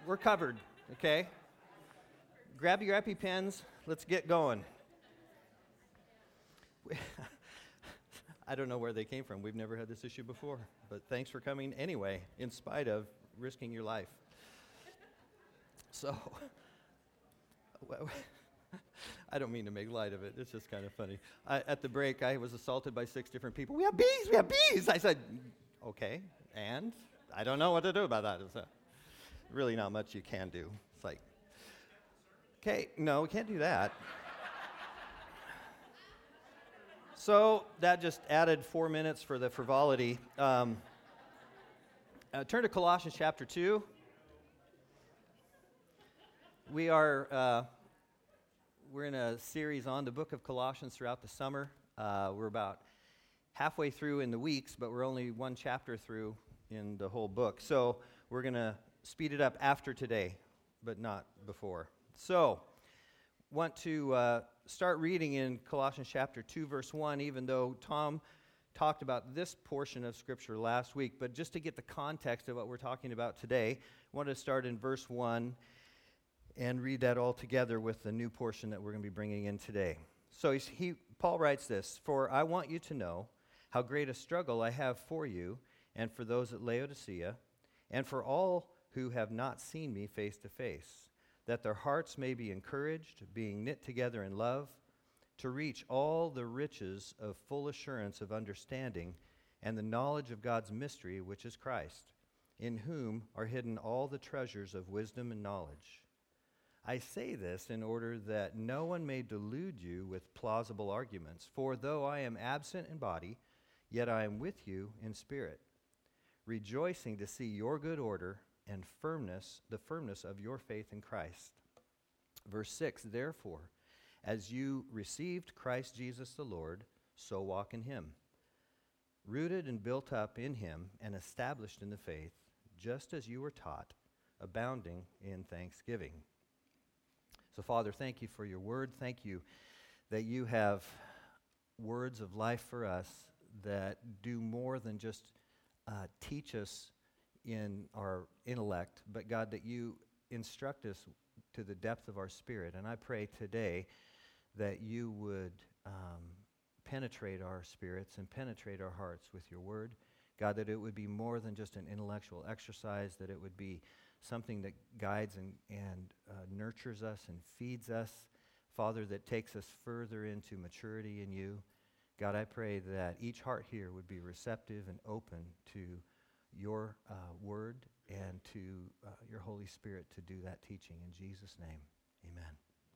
we're covered, okay? Grab your EpiPens. Let's get going. I don't know where they came from. We've never had this issue before. But thanks for coming anyway, in spite of risking your life. So, I don't mean to make light of it. It's just kind of funny. At the break, I was assaulted by 6 different people. We have bees! We have bees! I said, okay, and? I don't know what to do about that. It's really not much you can do. It's like, okay, no, we can't do that. So that just added 4 minutes for the frivolity. Turn to Colossians chapter 2. We're in a series on the book of Colossians throughout the summer. We're about halfway through in the weeks, but we're only one chapter through in the whole book. So we're going to speed it up after today, but not before. So want to start reading in Colossians chapter 2, verse 1, even though Tom talked about this portion of Scripture last week. But just to get the context of what we're talking about today, I want to start in verse 1 and read that all together with the new portion that we're going to be bringing in today. So Paul writes this, "For I want you to know how great a struggle I have for you and for those at Laodicea, and for all who have not seen me face to face, that their hearts may be encouraged, being knit together in love, to reach all the riches of full assurance of understanding and the knowledge of God's mystery, which is Christ, in whom are hidden all the treasures of wisdom and knowledge. I say this in order that no one may delude you with plausible arguments. For though I am absent in body, yet I am with you in spirit, rejoicing to see your good order and the firmness of your faith in Christ." Verse 6, "Therefore, as you received Christ Jesus the Lord, so walk in him, rooted and built up in him and established in the faith, just as you were taught, abounding in thanksgiving." So, Father, thank you for your word. Thank you that you have words of life for us that do more than just teach us in our intellect, but God, that you instruct us to the depth of our spirit. And I pray today that you would penetrate our spirits and penetrate our hearts with your word. God, that it would be more than just an intellectual exercise, that it would be something that guides and nurtures us and feeds us. Father, that takes us further into maturity in you. God, I pray that each heart here would be receptive and open to your word and to your Holy Spirit to do that teaching. In Jesus' name, amen.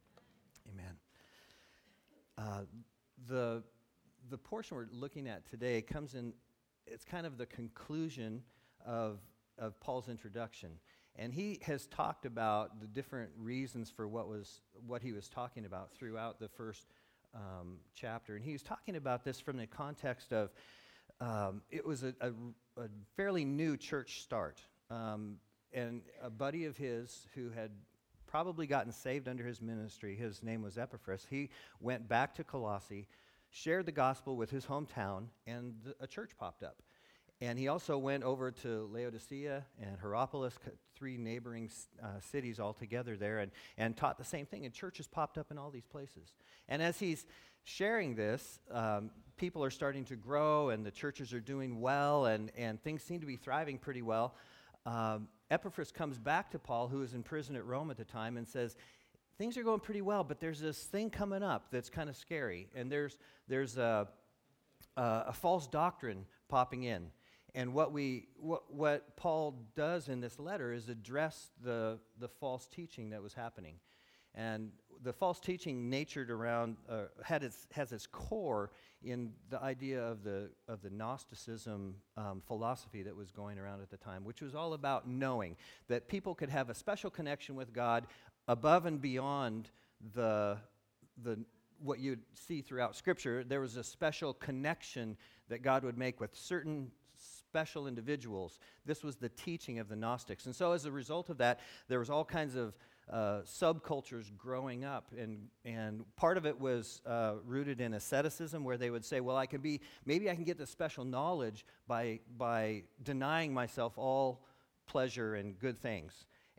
Amen. The portion we're looking at today comes in, it's kind of the conclusion of Paul's introduction. And he has talked about the different reasons for what he was talking about throughout the first chapter. And he was talking about this from the context of it was a fairly new church start. And a buddy of his who had probably gotten saved under his ministry, his name was Epaphras, he went back to Colossae, shared the gospel with his hometown, and a church popped up. And he also went over to Laodicea and Hierapolis, 3 neighboring cities all together there, and taught the same thing. And churches popped up in all these places. And as he's sharing this, people are starting to grow, and the churches are doing well, and things seem to be thriving pretty well. Epaphras comes back to Paul, who was in prison at Rome at the time, and says, things are going pretty well, but there's this thing coming up that's kind of scary. And there's a false doctrine popping in. And what Paul does in this letter is address the false teaching that was happening. And the false teaching natured around has its core in the idea of the Gnosticism philosophy that was going around at the time, which was all about knowing that people could have a special connection with God above and beyond the what you'd see throughout Scripture. There was a special connection that God would make with certain special individuals. This was the teaching of the Gnostics. And so as a result of that, there was all kinds of subcultures growing up, and part of it was rooted in asceticism, where they would say, well, maybe I can get this special knowledge by denying myself all pleasure and good things.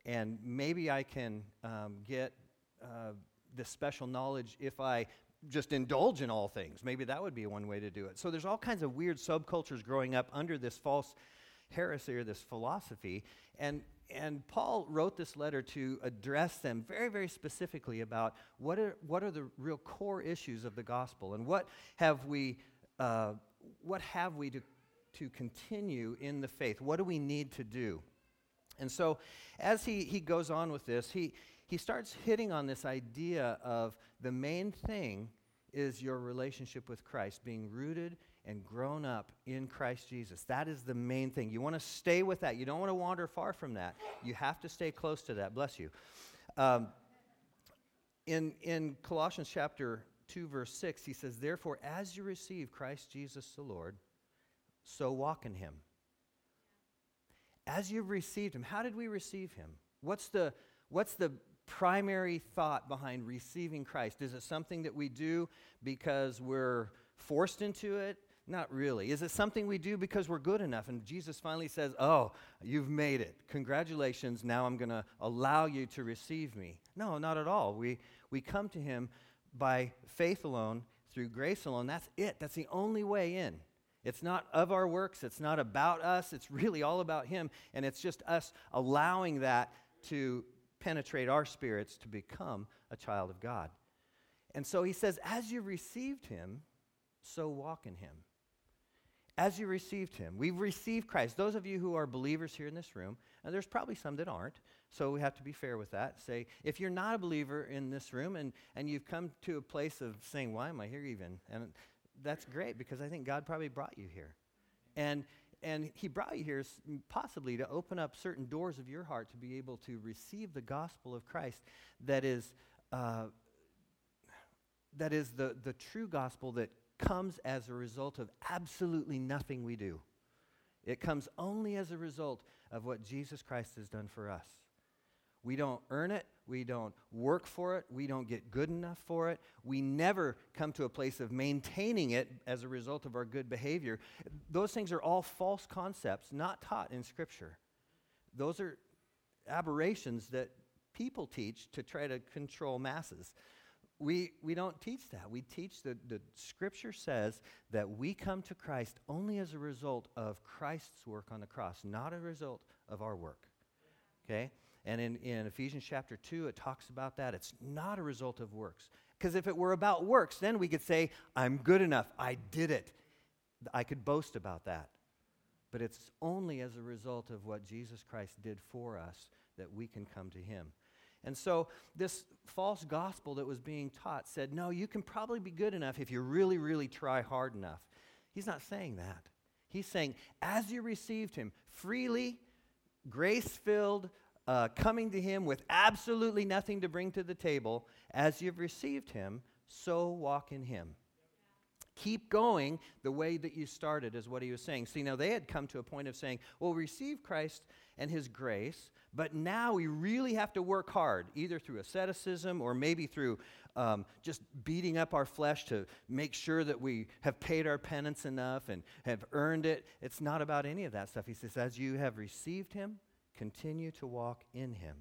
and maybe I can get this special knowledge if I just indulge in all things. Maybe that would be one way to do it. So there's all kinds of weird subcultures growing up under this false heresy or this philosophy, and Paul wrote this letter to address them very, very specifically about what are the real core issues of the gospel, and what have we to continue in the faith. What do we need to do? And so as he goes on with this, he starts hitting on this idea of the main thing is your relationship with Christ, being rooted and grown up in Christ Jesus. That is the main thing. You want to stay with that. You don't want to wander far from that. You have to stay close to that. Bless you. In Colossians chapter 2, verse 6, he says, "Therefore, as you receive Christ Jesus the Lord, so walk in him." As you've received him, how did we receive him? What's the primary thought behind receiving Christ? Is it something that we do because we're forced into it? Not really. Is it something we do because we're good enough and Jesus finally says, "Oh, you've made it. Congratulations. Now I'm going to allow you to receive me"? No, not at all. We come to him by faith alone, through grace alone. That's it. That's the only way in. It's not of our works. It's not about us. It's really all about him. And it's just us allowing that to penetrate our spirits to become a child of God. And so he says, as you received him, so walk in him. As you received him. We've received Christ. Those of you who are believers here in this room, and there's probably some that aren't, so we have to be fair with that. Say, if you're not a believer in this room and you've come to a place of saying, why am I here even? And that's great, because I think God probably brought you here. And he brought you here possibly to open up certain doors of your heart to be able to receive the gospel of Christ that is the true gospel that comes as a result of absolutely nothing we do. It comes only as a result of what Jesus Christ has done for us. We don't earn it. We don't work for it. We don't get good enough for it. We never come to a place of maintaining it as a result of our good behavior. Those things are all false concepts, not taught in Scripture. Those are aberrations that people teach to try to control masses. We don't teach that. We teach that the Scripture says that we come to Christ only as a result of Christ's work on the cross, not a result of our work. Okay? And in Ephesians chapter 2, it talks about that. It's not a result of works. Because if it were about works, then we could say, I'm good enough. I did it. I could boast about that. But it's only as a result of what Jesus Christ did for us that we can come to him. And so this false gospel that was being taught said, no, you can probably be good enough if you really, really try hard enough. He's not saying that. He's saying, as you received him freely, grace-filled, coming to him with absolutely nothing to bring to the table, as you've received him, so walk in him. Keep going the way that you started, is what he was saying. See, now they had come to a point of saying, well, receive Christ and his grace, but now we really have to work hard, either through asceticism or maybe through just beating up our flesh to make sure that we have paid our penance enough and have earned it. It's not about any of that stuff. He says, as you have received him, continue to walk in him.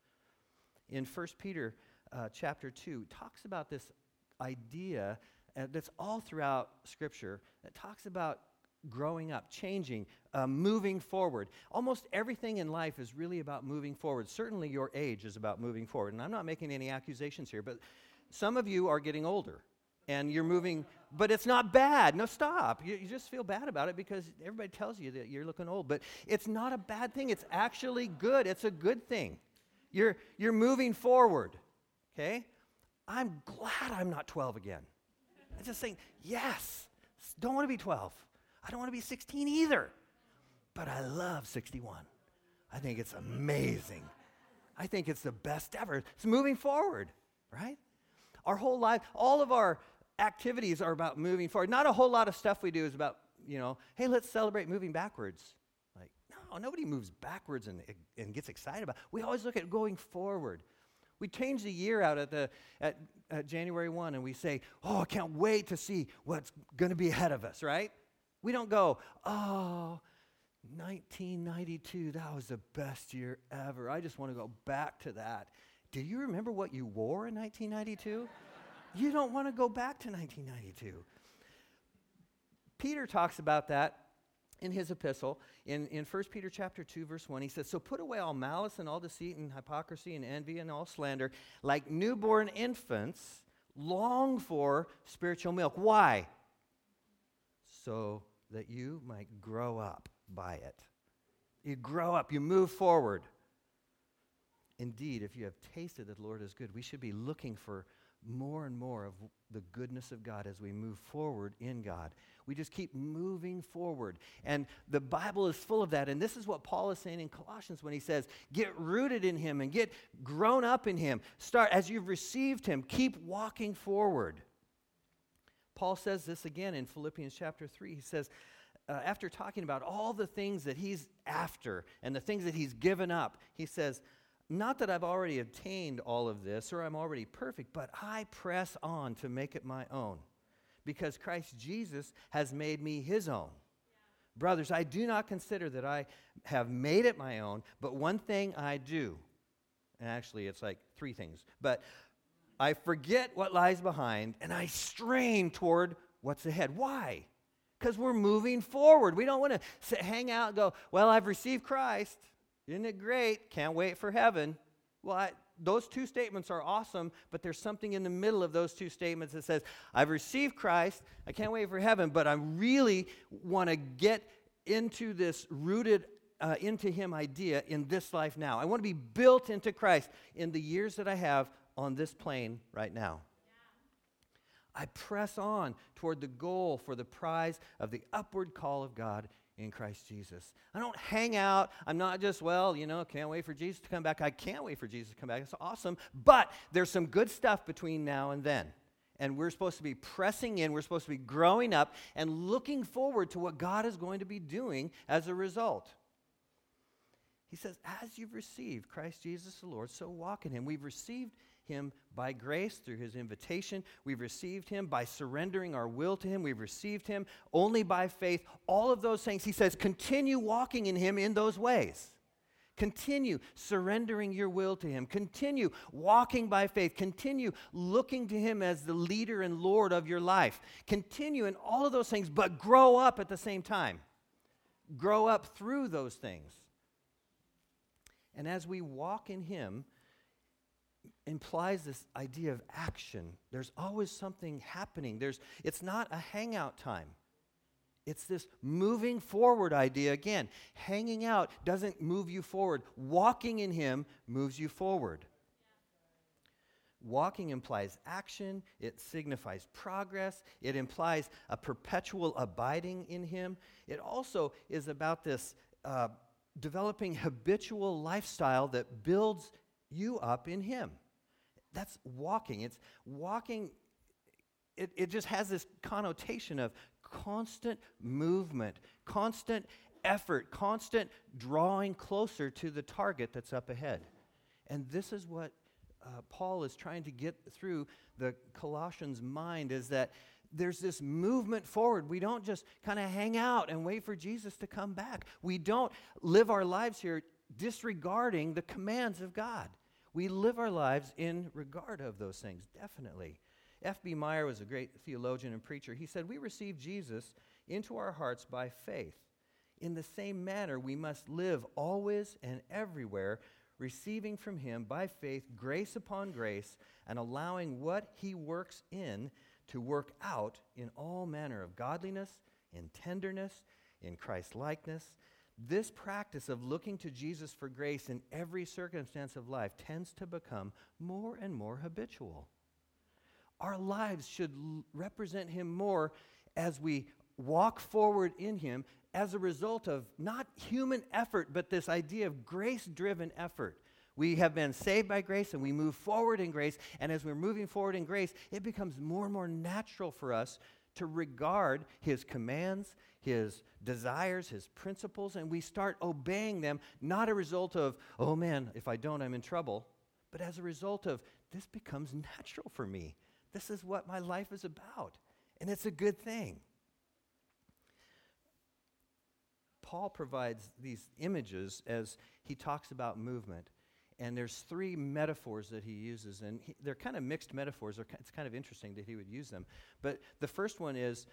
In 1 Peter chapter 2, talks about this idea that's all throughout Scripture, that talks about growing up, changing, moving forward. Almost everything in life is really about moving forward. Certainly your age is about moving forward. And I'm not making any accusations here, but some of you are getting older and you're moving, but it's not bad. No, stop. You just feel bad about it because everybody tells you that you're looking old. But it's not a bad thing. It's actually good. It's a good thing. You're moving forward, okay? I'm glad I'm not 12 again. I'm just saying, yes, don't want to be 12. I don't want to be 16 either. But I love 61. I think it's amazing. I think it's the best ever. It's moving forward, right? Our whole life, all of our activities are about moving forward. Not a whole lot of stuff we do is about, hey, let's celebrate moving backwards. Like, no, nobody moves backwards and gets excited about it. We always look at going forward. We change the year out at January 1 and we say, oh, I can't wait to see what's going to be ahead of us, right? We don't go, oh, 1992, that was the best year ever. I just want to go back to that. Do you remember what you wore in 1992? You don't want to go back to 1992. Peter talks about that in his epistle. In 1 Peter chapter 2, verse 1, he says, "So put away all malice and all deceit and hypocrisy and envy and all slander. Like newborn infants, long for spiritual milk." Why? So that you might grow up by it. You grow up, you move forward. Indeed, if you have tasted that the Lord is good, we should be looking for more and more of the goodness of God as we move forward in God. We just keep moving forward. And the Bible is full of that. And this is what Paul is saying in Colossians when he says, get rooted in him and get grown up in him. Start, as you've received him, keep walking forward. Paul says this again in Philippians chapter 3. He says, after talking about all the things that he's after and the things that he's given up, he says, not that I've already obtained all of this or I'm already perfect, but I press on to make it my own because Christ Jesus has made me his own. Yeah. Brothers, I do not consider that I have made it my own, but one thing I do. And actually, it's like three things. But I forget what lies behind and I strain toward what's ahead. Why? Because we're moving forward. We don't want to hang out and go, well, I've received Christ. Isn't it great? Can't wait for heaven. Well, those two statements are awesome, but there's something in the middle of those two statements that says, I've received Christ, I can't wait for heaven, but I really want to get into this rooted into him idea in this life now. I want to be built into Christ in the years that I have on this plane right now. I press on toward the goal for the prize of the upward call of God in Christ Jesus. I don't hang out. I'm not just, can't wait for Jesus to come back. I can't wait for Jesus to come back. It's awesome. But there's some good stuff between now and then. And we're supposed to be pressing in. We're supposed to be growing up and looking forward to what God is going to be doing as a result. He says, as you've received Christ Jesus the Lord, so walk in him. We've received him by grace through his invitation. We've received him by surrendering our will to him. We've received him only by faith. All of those things, he says, continue walking in him in those ways. Continue surrendering your will to him. Continue walking by faith. Continue looking to him as the leader and Lord of your life. Continue in all of those things, but grow up at the same time. Grow up through those things. And as we walk in him, implies this idea of action. There's always something happening. It's not a hangout time. It's this moving forward idea again. Hanging out doesn't move you forward. Walking in him moves you forward. Walking implies action. It signifies progress. It implies a perpetual abiding in him. It also is about this developing habitual lifestyle that builds you up in him. That's walking. It's walking. It just has this connotation of constant movement, constant effort, constant drawing closer to the target that's up ahead. And this is what Paul is trying to get through the Colossians' mind, is that there's this movement forward. We don't just kind of hang out and wait for Jesus to come back. We don't live our lives here disregarding the commands of God. We live our lives in regard of those things, definitely. F.B. Meyer was a great theologian and preacher. He said, we receive Jesus into our hearts by faith. In the same manner, we must live always and everywhere, receiving from him by faith grace upon grace, and allowing what he works in to work out in all manner of godliness, in tenderness, in Christ-likeness. This practice of looking to Jesus for grace in every circumstance of life tends to become more and more habitual. Our lives should represent him more as we walk forward in him as a result of not human effort, but this idea of grace-driven effort. We have been saved by grace and we move forward in grace, and as we're moving forward in grace, it becomes more and more natural for us to regard his commands, his desires, his principles, and we start obeying them, not a result of, oh man, if I don't, I'm in trouble, but as a result of, this becomes natural for me. This is what my life is about, and it's a good thing. Paul provides these images as he talks about movement. And there's three metaphors that he uses, and they're kind of mixed metaphors. It's kind of interesting that he would use them. But the first one is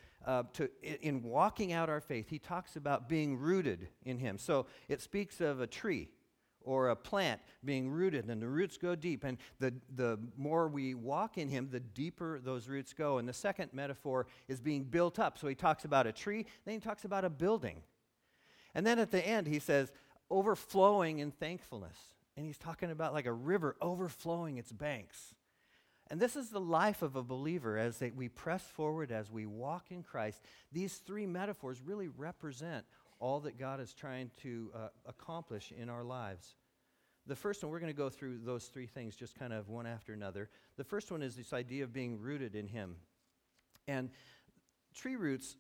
in walking out our faith, he talks about being rooted in him. So it speaks of a tree or a plant being rooted, and the roots go deep. And the more we walk in him, the deeper those roots go. And the second metaphor is being built up. So he talks about a tree, then he talks about a building. And then at the end, he says, overflowing in thankfulness. And he's talking about like a river overflowing its banks. And this is the life of a believer as we press forward, as we walk in Christ. These three metaphors really represent all that God is trying to accomplish in our lives. The first one, we're going to go through those three things just kind of one after another. The first one is this idea of being rooted in him. And tree roots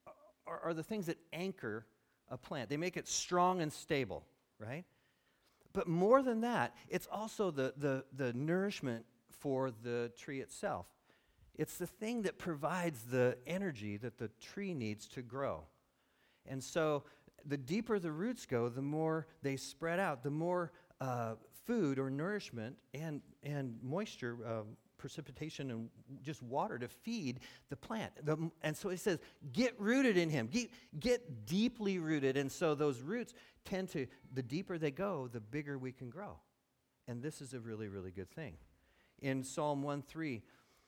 are the things that anchor a plant. They make it strong and stable, right? But more than that, it's also the nourishment for the tree itself. It's the thing that provides the energy that the tree needs to grow. And so the deeper the roots go, the more they spread out, the more food or nourishment and moisture, precipitation and just water to feed the plant. And so he says, get rooted in him. Get deeply rooted. And so those roots tend to, the deeper they go, the bigger we can grow. And this is a really, really good thing. In Psalm 1:3,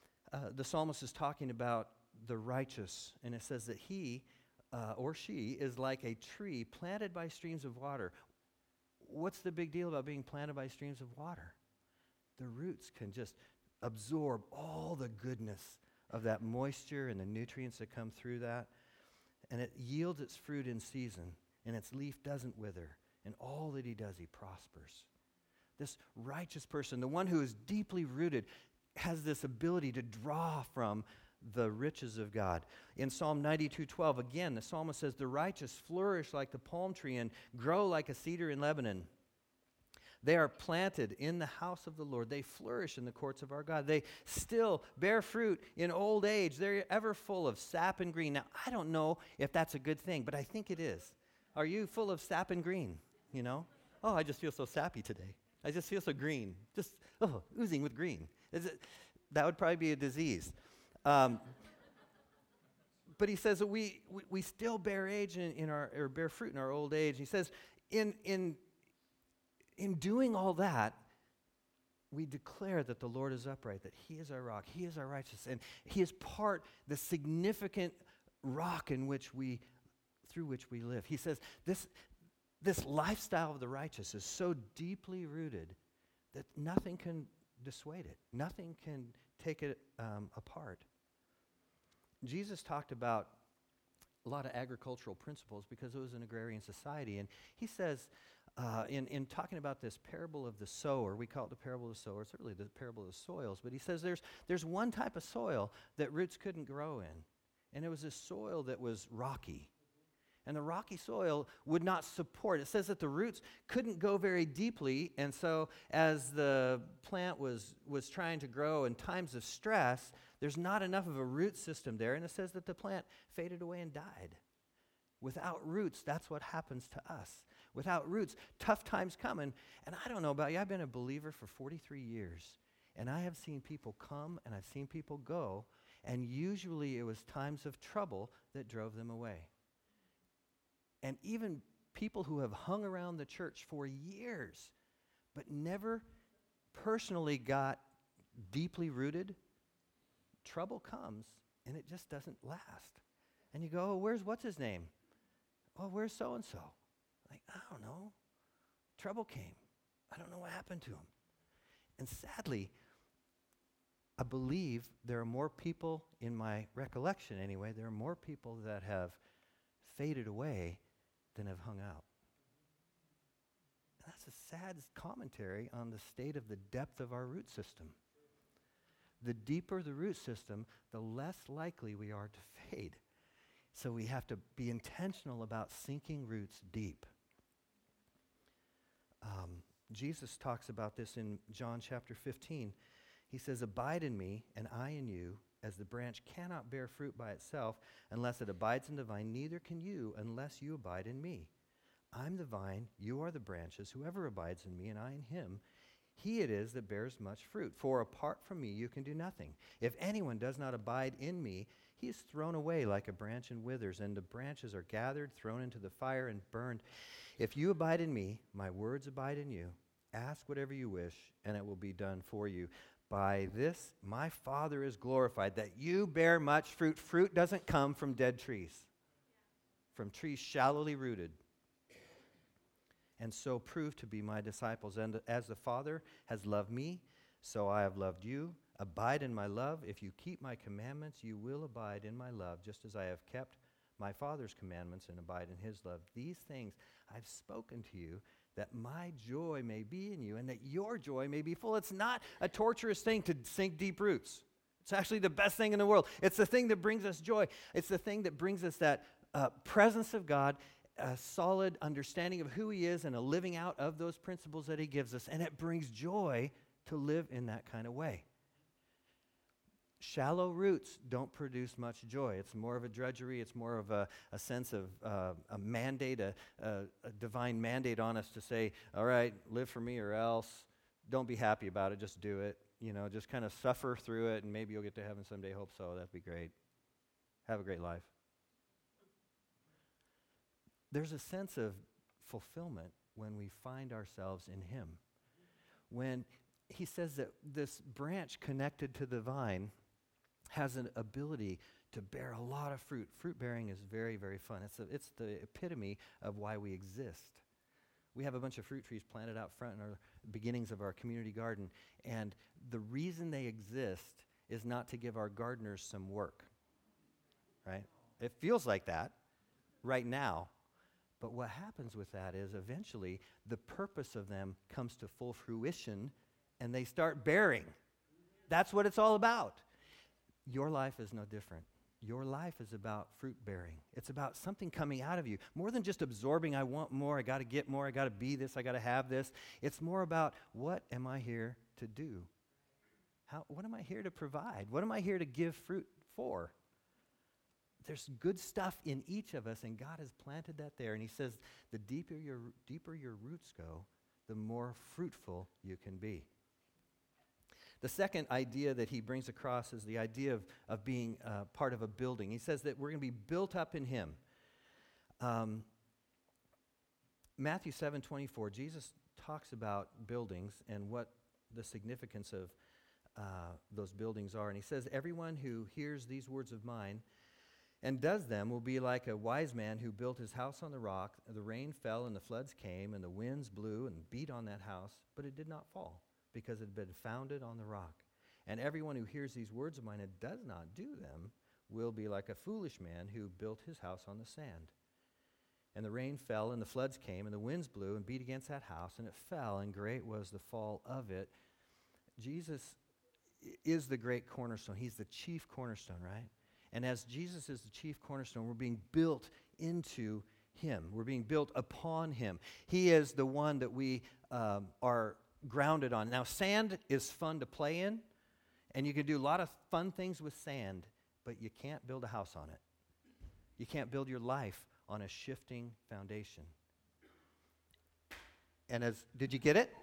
the psalmist is talking about the righteous. And it says that he or she is like a tree planted by streams of water. What's the big deal about being planted by streams of water? The roots can just absorb all the goodness of that moisture and the nutrients that come through that. And it yields its fruit in season, and its leaf doesn't wither. And all that he does, he prospers. This righteous person, the one who is deeply rooted, has this ability to draw from the riches of God. In Psalm 92:12, again, the psalmist says, the righteous flourish like the palm tree and grow like a cedar in Lebanon. They are planted in the house of the Lord. They flourish in the courts of our God. They still bear fruit in old age. They're ever full of sap and green. Now, I don't know if that's a good thing, but I think it is. Are you full of sap and green, you know? Oh, I just feel so sappy today. I just feel so green. Just, oozing with green. That would probably be a disease. But he says that we still bear age or bear fruit in our old age. He says, in doing all that, we declare that the Lord is upright, that he is our rock, he is our righteous, and he is the significant rock through which we live. He says this lifestyle of the righteous is so deeply rooted that nothing can dissuade it. Nothing can take it apart. Jesus talked about a lot of agricultural principles because it was an agrarian society, and he says, in talking about this parable of the sower, we call it the parable of the sower, it's really the parable of the soils, but he says there's one type of soil that roots couldn't grow in, and it was a soil that was rocky. And the rocky soil would not support. It says that the roots couldn't go very deeply, and so as the plant was trying to grow in times of stress, there's not enough of a root system there, and it says that the plant faded away and died. Without roots, that's what happens to us. Without roots, tough times come. And I don't know about you, I've been a believer for 43 years, and I have seen people come and I've seen people go, and usually it was times of trouble that drove them away. And even people who have hung around the church for years, but never personally got deeply rooted, trouble comes, and it just doesn't last. And you go, what's his name? Oh, where's so-and-so? Like, I don't know. Trouble came. I don't know what happened to him. And sadly, I believe there are more people, in my recollection anyway, there are more people that have faded away than have hung out. And that's a sad commentary on the state of the depth of our root system. The deeper the root system, the less likely we are to fade. So we have to be intentional about sinking roots deep. Jesus talks about this in John chapter 15. He says, abide in me and I in you, as the branch cannot bear fruit by itself unless it abides in the vine, neither can you unless you abide in me. I'm the vine, you are the branches. Whoever abides in me and I in him, he it is that bears much fruit. For apart from me you can do nothing. If anyone does not abide in me, he is thrown away like a branch and withers, and the branches are gathered, thrown into the fire, and burned. If you abide in me, my words abide in you. Ask whatever you wish, and it will be done for you. By this my Father is glorified, that you bear much fruit. Fruit doesn't come from dead trees, from trees shallowly rooted. And so prove to be my disciples. And as the Father has loved me, so I have loved you. Abide in my love. If you keep my commandments, you will abide in my love, just as I have kept my Father's commandments and abide in his love. These things I've spoken to you, that my joy may be in you and that your joy may be full. It's not a torturous thing to sink deep roots. It's actually the best thing in the world. It's the thing that brings us joy. It's the thing that brings us that presence of God, a solid understanding of who he is and a living out of those principles that he gives us. And it brings joy to live in that kind of way. Shallow roots don't produce much joy. It's more of a drudgery. It's more of a sense of a mandate, a divine mandate on us to say, all right, live for me or else. Don't be happy about it. Just do it. You know, just kind of suffer through it, and maybe you'll get to heaven someday. Hope so. That'd be great. Have a great life. There's a sense of fulfillment when we find ourselves in him. When he says that this branch connected to the vine has an ability to bear a lot of fruit. Fruit bearing is very, very fun. It's the epitome of why we exist. We have a bunch of fruit trees planted out front in our beginnings of our community garden, and the reason they exist is not to give our gardeners some work, right? It feels like that right now, but what happens with that is eventually the purpose of them comes to full fruition and they start bearing. That's what it's all about. Your life is no different. Your life is about fruit bearing. It's about something coming out of you. More than just absorbing, I want more, I got to get more, I got to be this, I got to have this. It's more about, what am I here to do? What am I here to provide? What am I here to give fruit for? There's good stuff in each of us, and God has planted that there. And he says, the deeper your roots go, the more fruitful you can be. The second idea that he brings across is the idea of being part of a building. He says that we're going to be built up in him. Matthew 7:24, Jesus talks about buildings and what the significance of those buildings are. And he says, everyone who hears these words of mine and does them will be like a wise man who built his house on the rock. The rain fell and the floods came and the winds blew and beat on that house, but it did not fall, because it had been founded on the rock. And everyone who hears these words of mine and does not do them will be like a foolish man who built his house on the sand. And the rain fell and the floods came and the winds blew and beat against that house, and it fell, and great was the fall of it. Jesus is the great cornerstone. He's the chief cornerstone, right? And as Jesus is the chief cornerstone, we're being built into him. We're being built upon him. He is the one that we are grounded on. Now, sand is fun to play in, and you can do a lot of fun things with sand, but you can't build a house on it. You can't build your life on a shifting foundation. And did you get it?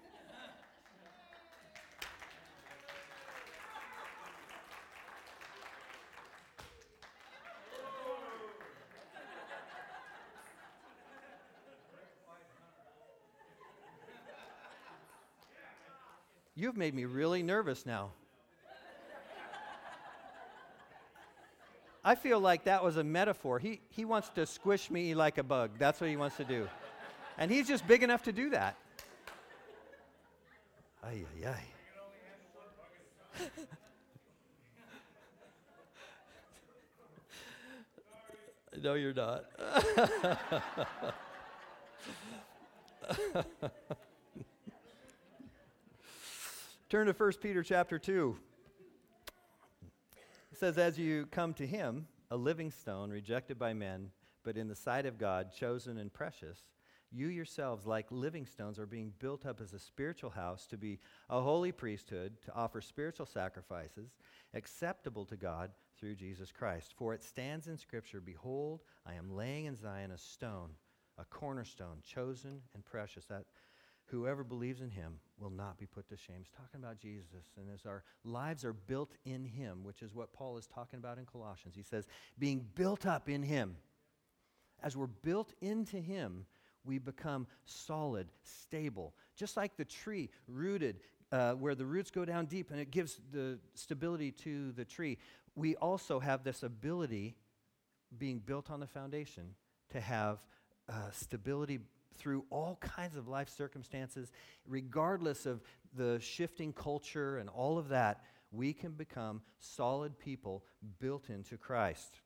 You've made me really nervous now. I feel like that was a metaphor. He wants to squish me like a bug. That's what he wants to do. And he's just big enough to do that. Ay, ay, ay. No, you're not. Turn to 1 Peter chapter 2. It says, as you come to him, a living stone rejected by men, but in the sight of God, chosen and precious, You yourselves, like living stones, are being built up as a spiritual house to be a holy priesthood, to offer spiritual sacrifices acceptable to God through Jesus Christ. For it stands in Scripture, behold, I am laying in Zion a stone, a cornerstone, chosen and precious, that whoever believes in him will not be put to shame. He's talking about Jesus, and as our lives are built in him, which is what Paul is talking about in Colossians, he says, being built up in him. As we're built into him, we become solid, stable, just like the tree rooted, where the roots go down deep and it gives the stability to the tree. We also have this ability, being built on the foundation, to have stability through all kinds of life circumstances. Regardless of the shifting culture and all of that, we can become solid people built into Christ.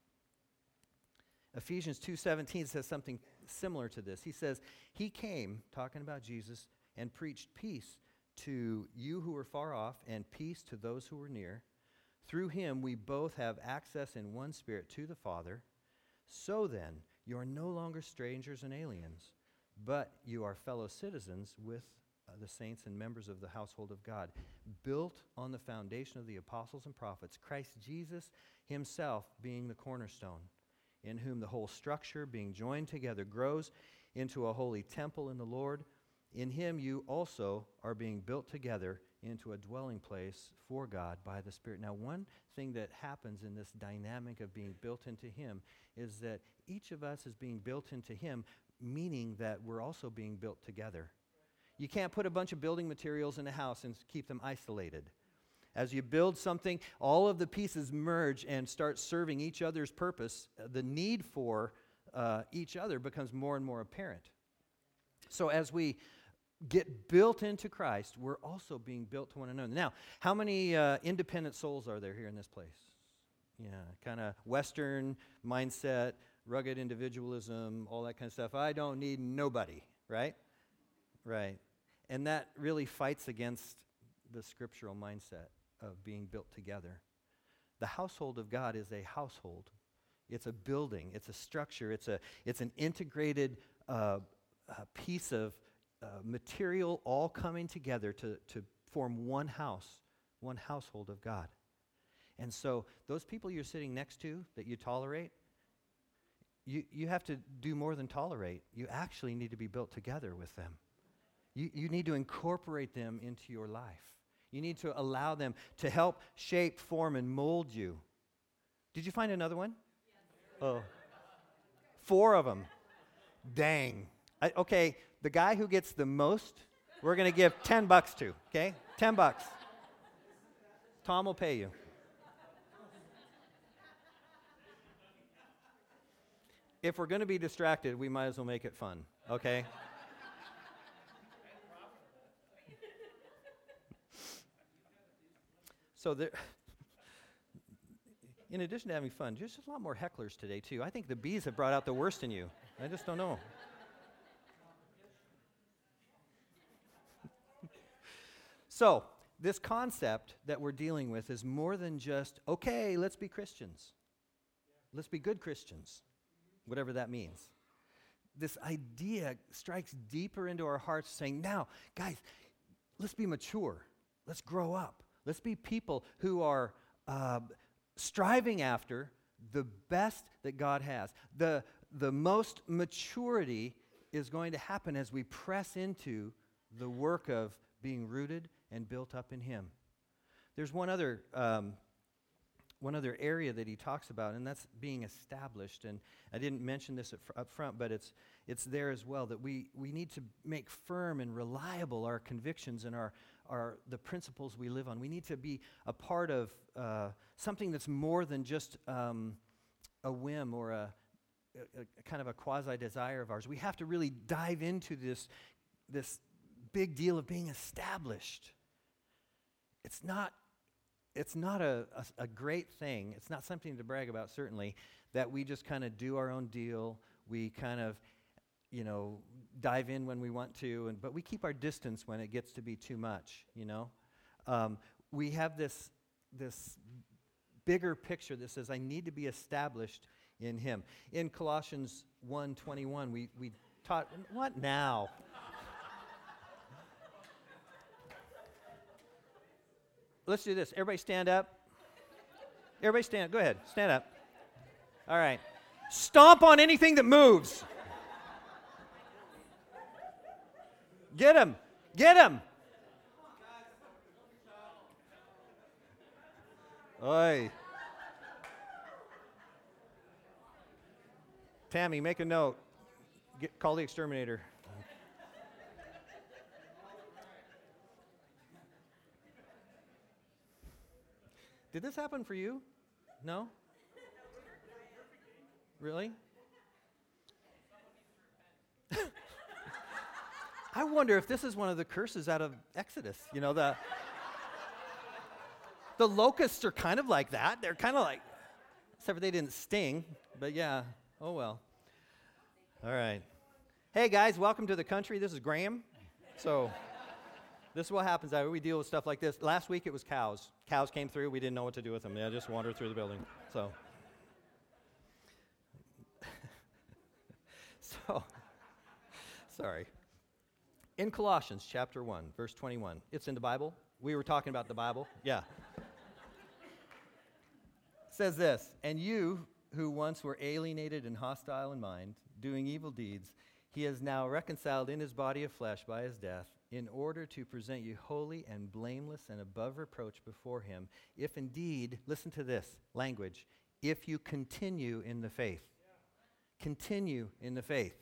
Ephesians 2:17 says something similar to this. He says, he came, talking about Jesus, and preached peace to you who were far off and peace to those who were near. Through him we both have access in one Spirit to the Father. So then, you are no longer strangers and aliens, but you are fellow citizens with the saints and members of the household of God, built on the foundation of the apostles and prophets, Christ Jesus himself being the cornerstone, in whom the whole structure, being joined together, grows into a holy temple in the Lord. In him you also are being built together into a dwelling place for God by the Spirit. Now, one thing that happens in this dynamic of being built into him is that each of us is being built into him, meaning that we're also being built together. You can't put a bunch of building materials in a house and keep them isolated. As you build something, all of the pieces merge and start serving each other's purpose. The need for each other becomes more and more apparent. So as we get built into Christ, we're also being built to one another. Now, how many independent souls are there here in this place? Yeah, kind of Western mindset, rugged individualism, all that kind of stuff. I don't need nobody, right? Right. And that really fights against the scriptural mindset of being built together. The household of God is a household. It's a building. It's a structure. It's an integrated piece of material all coming together to form one house, one household of God. And so those people you're sitting next to that you tolerate, you have to do more than tolerate. You actually need to be built together with them. You need to incorporate them into your life. You need to allow them to help shape, form, and mold you. Did you find another one? Yes. Oh. 4 of them. Dang. Okay, the guy who gets the most, we're going to give $10 to, okay? $10. Tom will pay you. If we're going to be distracted, we might as well make it fun, okay? So there, in addition to having fun, there's just a lot more hecklers today, too. I think the bees have brought out the worst in you. I just don't know. So this concept that we're dealing with is more than just, okay, let's be Christians. Let's be good Christians, whatever that means. This idea strikes deeper into our hearts, saying, now, guys, let's be mature. Let's grow up. Let's be people who are striving after the best that God has. The most maturity is going to happen as we press into the work of being rooted and built up in Him. There's one other area that he talks about, and that's being established. And I didn't mention this up front, but it's there as well, that we need to make firm and reliable our convictions and the principles we live on. We need to be a part of something that's more than just a whim or a kind of a quasi-desire of ours. We have to really dive into this big deal of being established. It's not a great thing. It's not something to brag about, certainly, that we just kind of do our own deal. We kind of, dive in when we want to, but we keep our distance when it gets to be too much, We have this bigger picture that says, I need to be established in Him. In Colossians 1:21, we taught. What now? Let's do this. Everybody stand up. Everybody stand up. Go ahead. Stand up. All right. Stomp on anything that moves. Get him. Get him. Oi. Tammy, make a note. Call the exterminator. Did this happen for you? No? Really? I wonder if this is one of the curses out of Exodus. You know, the locusts are kind of like that. They're kind of like, except for they didn't sting. But yeah, oh well. All right. Hey guys, welcome to the country. This is Graham. So this is what happens. We deal with stuff like this. Last week it was cows. Cows came through. We didn't know what to do with them. They just wandered through the building. So sorry. In Colossians chapter 1, verse 21. It's in the Bible. We were talking about the Bible. Yeah. It says this, and you who once were alienated and hostile in mind, doing evil deeds, he is now reconciled in his body of flesh by his death, in order to present you holy and blameless and above reproach before him, if indeed, listen to this language, if you continue in the faith. Continue in the faith.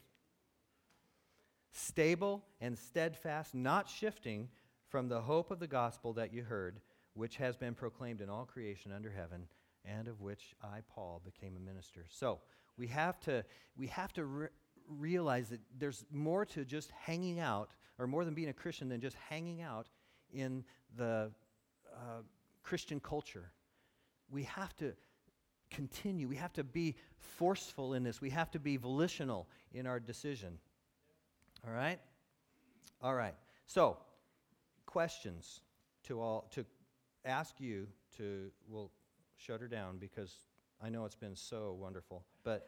Stable and steadfast, not shifting from the hope of the gospel that you heard, which has been proclaimed in all creation under heaven, and of which I, Paul, became a minister. So we have to realize that there's more to just hanging out, or more than being a Christian than just hanging out in the Christian culture. We have to continue. We have to be forceful in this. We have to be volitional in our decision. All right? All right. So, questions to ask you to, we'll shut her down because I know it's been so wonderful. But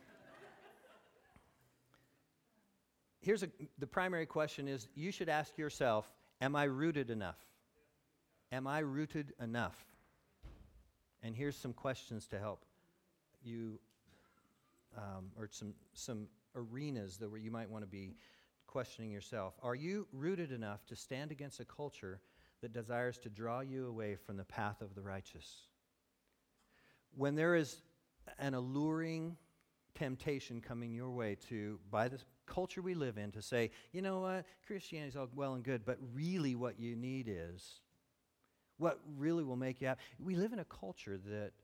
the primary question is, you should ask yourself, am I rooted enough? Am I rooted enough? And here's some questions to help you, or some arenas where you might want to be questioning yourself. Are you rooted enough to stand against a culture that desires to draw you away from the path of the righteous? When there is an alluring temptation coming your way by the culture we live in, to say, you know what, Christianity is all well and good, but really what you need is, what really will make you happy. We live in a culture that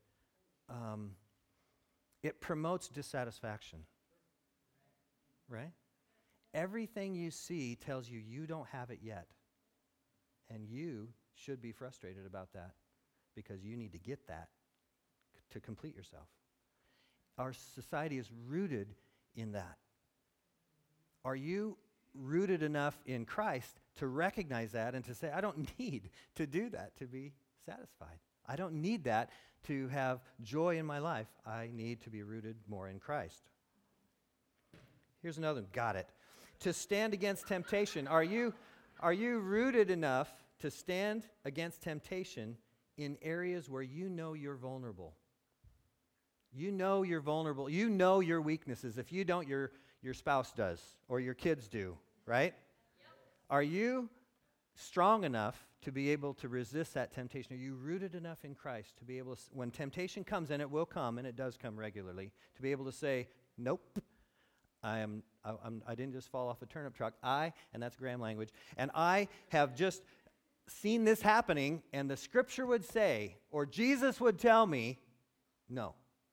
it promotes dissatisfaction, right? Everything you see tells you you don't have it yet. And you should be frustrated about that because you need to get that to complete yourself. Our society is rooted in that. Are you rooted enough in Christ to recognize that and to say, I don't need to do that to be satisfied. I don't need that to have joy in my life. I need to be rooted more in Christ. Here's another one. Got it. To stand against temptation. Are you rooted enough to stand against temptation in areas where you know you're vulnerable? You know you're vulnerable. You know your weaknesses. If you don't, your spouse does, or your kids do, right? Yep. Are you strong enough to be able to resist that temptation? Are you rooted enough in Christ to be able to, when temptation comes, and it will come, and it does come regularly, to be able to say, nope, I didn't just fall off a turnip truck. And that's Graham language, and I have just seen this happening, and the scripture would say, or Jesus would tell me, no.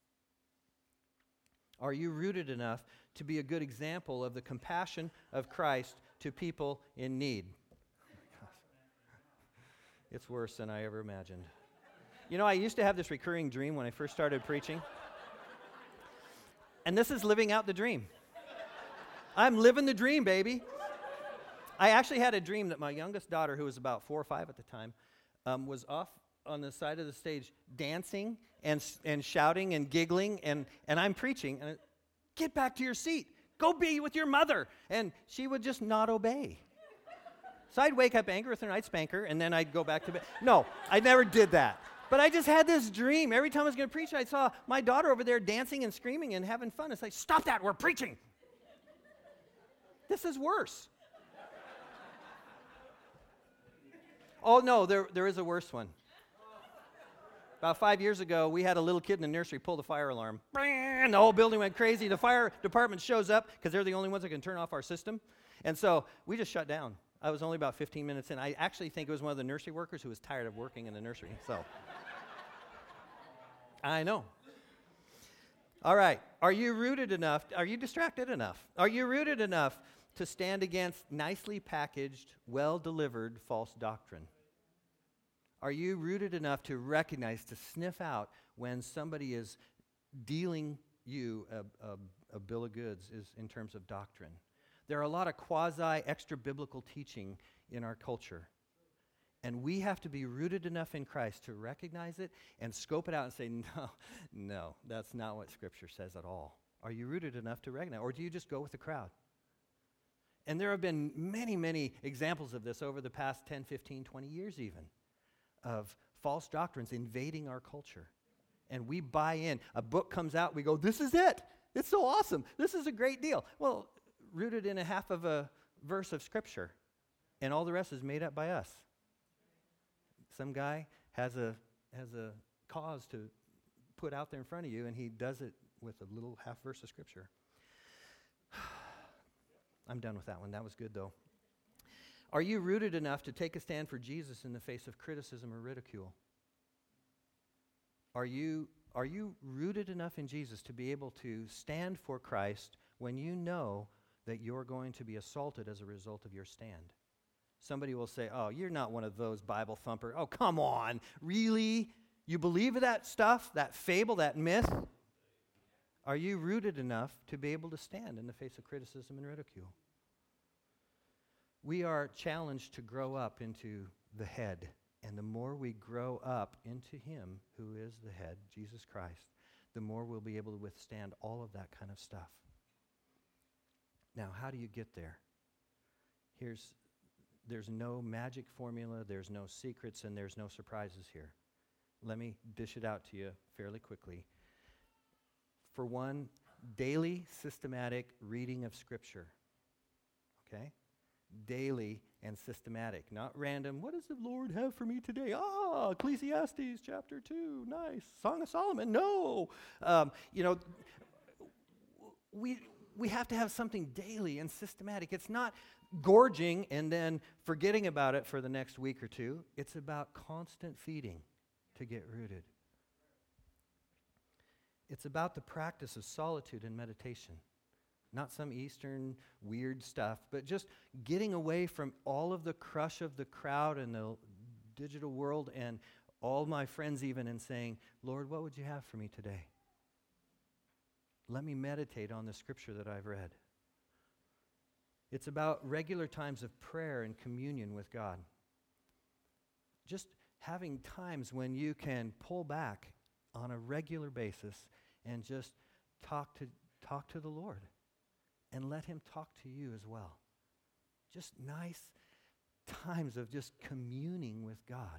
Are you rooted enough to be a good example of the compassion of Christ to people in need? Oh, it's worse than I ever imagined. You know, I used to have this recurring dream when I first started preaching. And this is living out the dream. I'm living the dream, baby. I actually had a dream that my youngest daughter, who was about 4 or 5 at the time, was off on the side of the stage dancing and shouting and giggling, and I'm preaching. And get back to your seat. Go be with your mother. And she would just not obey. So I'd wake up angry with her and I'd spank her and then I'd go back to bed. No, I never did that. But I just had this dream. Every time I was going to preach, I saw my daughter over there dancing and screaming and having fun. It's like, stop that, we're preaching. This is worse. Oh, no, there is a worse one. About 5 years ago, we had a little kid in the nursery pull the fire alarm. And the whole building went crazy. The fire department shows up because they're the only ones that can turn off our system. And so we just shut down. I was only about 15 minutes in. I actually think it was one of the nursery workers who was tired of working in the nursery. So I know. All right. Are you rooted enough? Are you distracted enough? Are you rooted enough to stand against nicely packaged, well-delivered false doctrine? Are you rooted enough to recognize, to sniff out when somebody is dealing you a bill of goods is in terms of doctrine? There are a lot of quasi-extra-biblical teaching in our culture. And we have to be rooted enough in Christ to recognize it and scope it out and say, no, that's not what Scripture says at all. Are you rooted enough to recognize? Or do you just go with the crowd? And there have been many, many examples of this over the past 10, 15, 20 years even, of false doctrines invading our culture. And we buy in. A book comes out, we go, this is it. It's so awesome. This is a great deal. Well, rooted in a half of a verse of Scripture, and all the rest is made up by us. Some guy has a cause to put out there in front of you, and he does it with a little half verse of Scripture. I'm done with that one. That was good, though. Are you rooted enough to take a stand for Jesus in the face of criticism or ridicule? Are you rooted enough in Jesus to be able to stand for Christ when you know that you're going to be assaulted as a result of your stand? Somebody will say, oh, you're not one of those Bible thumper. Oh, come on. Really? You believe that stuff, that fable, that myth? Are you rooted enough to be able to stand in the face of criticism and ridicule? We are challenged to grow up into the head. And the more we grow up into Him who is the head, Jesus Christ, the more we'll be able to withstand all of that kind of stuff. Now, how do you get there? There's no magic formula, there's no secrets, and there's no surprises here. Let me dish it out to you fairly quickly. For one, daily systematic reading of Scripture. Okay? Daily and systematic, not random. What does the Lord have for me today? Ecclesiastes chapter 2, nice. Song of Solomon, no. We have to have something daily and systematic. It's not gorging and then forgetting about it for the next week or two. It's about constant feeding to get rooted. It's about the practice of solitude and meditation. Not some Eastern weird stuff, but just getting away from all of the crush of the crowd and the digital world and all my friends even, and saying, Lord, what would you have for me today? Let me meditate on the Scripture that I've read. It's about regular times of prayer and communion with God. Just having times when you can pull back on a regular basis and just talk to the Lord and let Him talk to you as well. Just nice times of just communing with God.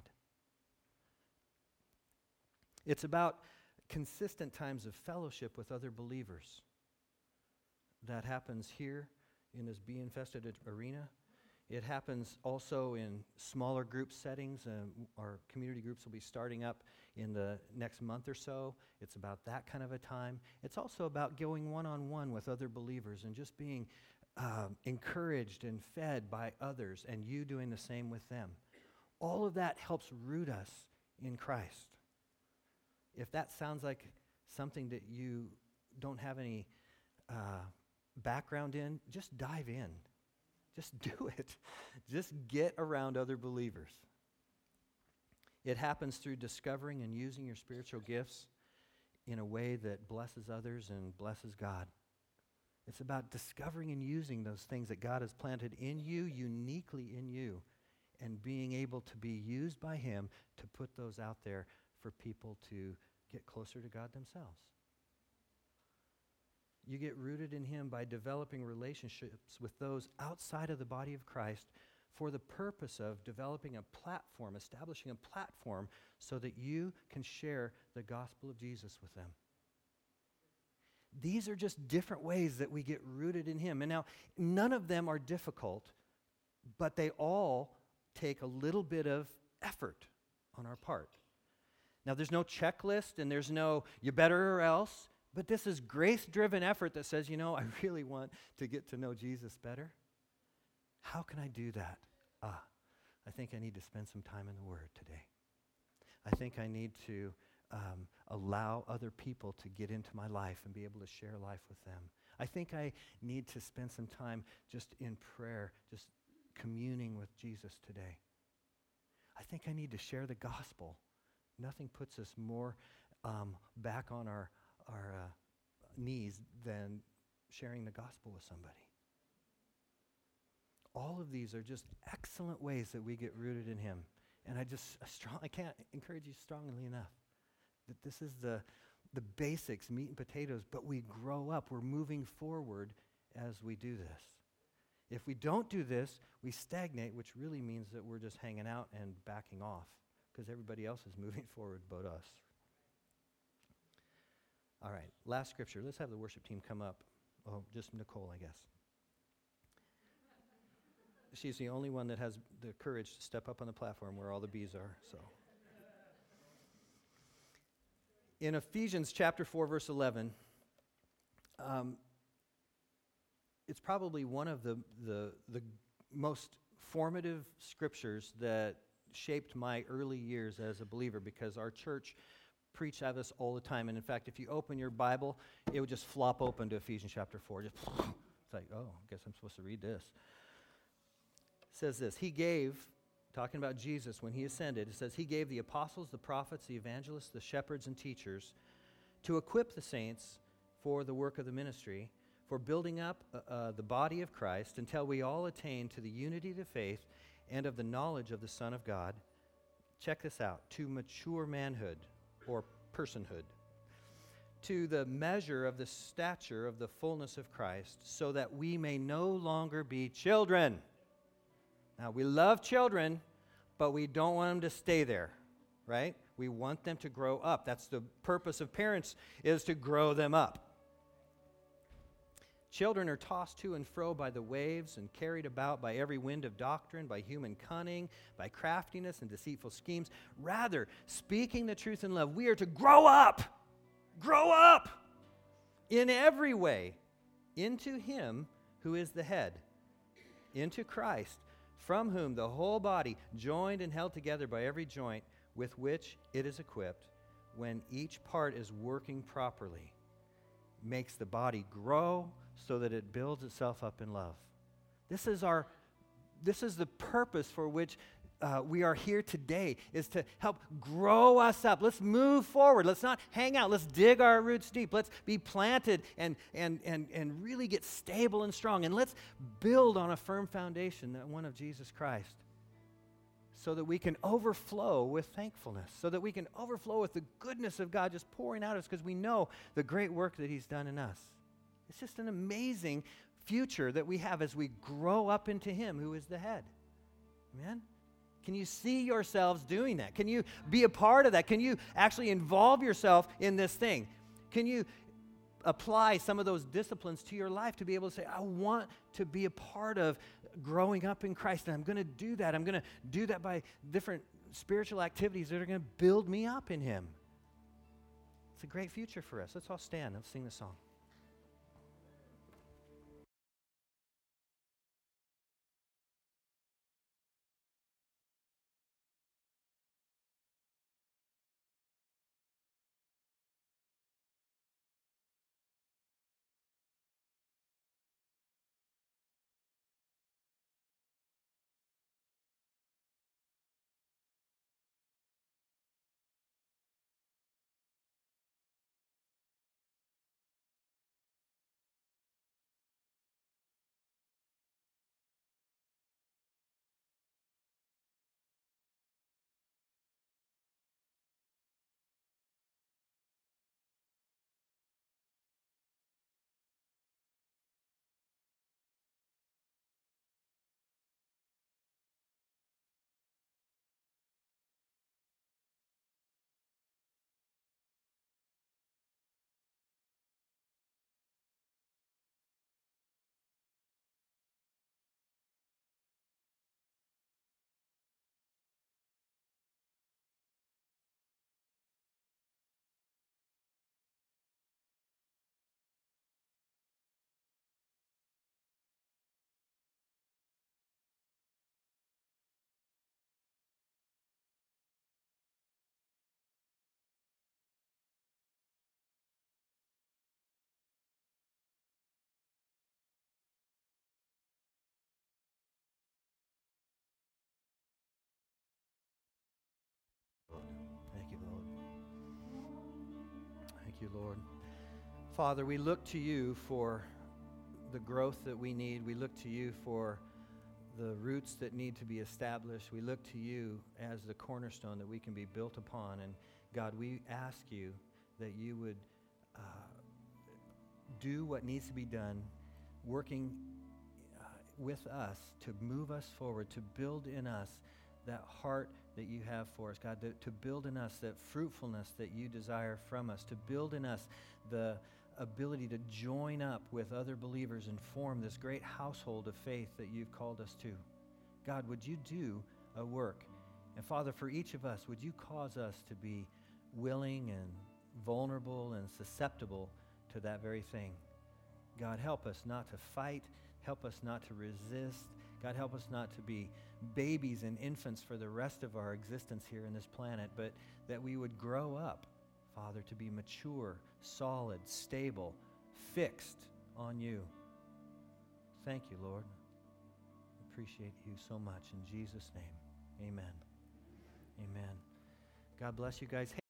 It's about consistent times of fellowship with other believers. That happens here in this bee-infested arena. It happens also in smaller group settings. Our community groups will be starting up in the next month or so. It's about that kind of a time. It's also about going one-on-one with other believers and just being encouraged and fed by others, and you doing the same with them. All of that helps root us in Christ. If that sounds like something that you don't have any background in, just dive in. Just do it. Just get around other believers. It happens through discovering and using your spiritual gifts in a way that blesses others and blesses God. It's about discovering and using those things that God has planted in you, uniquely in you, and being able to be used by Him to put those out there for people to get closer to God themselves. You get rooted in him by developing relationships with those outside of the body of Christ for the purpose of developing a platform, establishing a platform so that you can share the gospel of Jesus with them. These are just different ways that we get rooted in him. And now, none of them are difficult, but they all take a little bit of effort on our part. Now, there's no checklist and there's no you better or else, but this is grace-driven effort that says, I really want to get to know Jesus better. How can I do that? I think I need to spend some time in the Word today. I think I need to allow other people to get into my life and be able to share life with them. I think I need to spend some time just in prayer, just communing with Jesus today. I think I need to share the gospel. Nothing puts us more back on our knees than sharing the gospel with somebody. All of these are just excellent ways that we get rooted in him. And I can't encourage you strongly enough that this is the basics, meat and potatoes, but we grow up. We're moving forward as we do this. If we don't do this, we stagnate, which really means that we're just hanging out and backing off because everybody else is moving forward but us. All right, last scripture. Let's have the worship team come up. Oh, just Nicole, I guess. She's the only one that has the courage to step up on the platform where all the bees are, so. In Ephesians chapter 4, verse 11, it's probably one of the most formative scriptures that shaped my early years as a believer because our church preached at us all the time. And in fact, if you open your Bible, it would just flop open to Ephesians chapter 4. It's like, oh, I guess I'm supposed to read this. It says this, he gave, talking about Jesus when he ascended, it says he gave the apostles, the prophets, the evangelists, the shepherds, and teachers to equip the saints for the work of the ministry, for building up the body of Christ until we all attain to the unity of the faith and of the knowledge of the Son of God. Check this out, to mature manhood or personhood, to the measure of the stature of the fullness of Christ, so that we may no longer be children. Now, we love children, but we don't want them to stay there, right? We want them to grow up. That's the purpose of parents, is to grow them up. Children are tossed to and fro by the waves and carried about by every wind of doctrine, by human cunning, by craftiness and deceitful schemes. Rather, speaking the truth in love, we are to grow up in every way into him who is the head, into Christ, from whom the whole body, joined and held together by every joint with which it is equipped, when each part is working properly, makes the body grow so that it builds itself up in love. This is the purpose for which we are here today, is to help grow us up. Let's move forward. Let's not hang out. Let's dig our roots deep. Let's be planted and really get stable and strong. And let's build on a firm foundation, that one of Jesus Christ, so that we can overflow with thankfulness, so that we can overflow with the goodness of God just pouring out of us because we know the great work that he's done in us. It's just an amazing future that we have as we grow up into him who is the head. Amen? Can you see yourselves doing that? Can you be a part of that? Can you actually involve yourself in this thing? Can you apply some of those disciplines to your life to be able to say, I want to be a part of growing up in Christ, and I'm going to do that. I'm going to do that by different spiritual activities that are going to build me up in him. It's a great future for us. Let's all stand. Let's sing the song. you, Lord. Father, we look to you for the growth that we need. We look to you for the roots that need to be established. We look to you as the cornerstone that we can be built upon. And God, we ask you that you would do what needs to be done, working with us to move us forward, to build in us that heart that you have for us, God, to build in us that fruitfulness that you desire from us, to build in us the ability to join up with other believers and form this great household of faith that you've called us to. God, would you do a work? And Father, for each of us, would you cause us to be willing and vulnerable and susceptible to that very thing? God, help us not to fight. Help us not to resist. God, help us not to be babies and infants for the rest of our existence here in this planet, but that we would grow up, Father, to be mature, solid, stable, fixed on you. Thank you, Lord. Appreciate you so much. In Jesus' name, amen. Amen. God bless you guys.